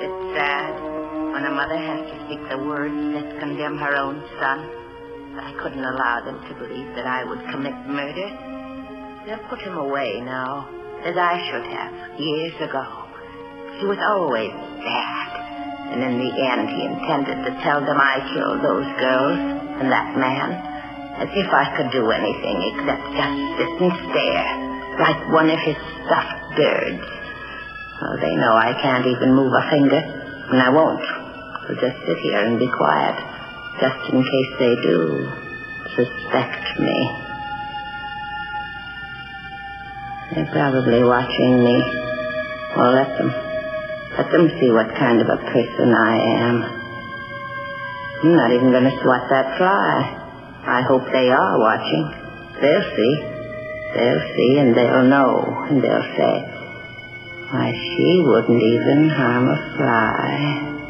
It's sad when a mother has to speak the words that condemn her own son. But I couldn't allow them to believe that I would commit murder. They'll put him away now, as I should have, years ago. He was always bad. And in the end, he intended to tell them I killed those girls and that man, as if I could do anything except just sit and stare, like one of his stuffed birds. Well, they know I can't even move a finger, and I won't. I'll just sit here and be quiet, just in case they do suspect me. They're probably watching me. Well, let them see what kind of a person I am. I'm not even going to swat that fly. I hope they are watching. They'll see, and they'll know, and they'll say, why, she wouldn't even harm a fly.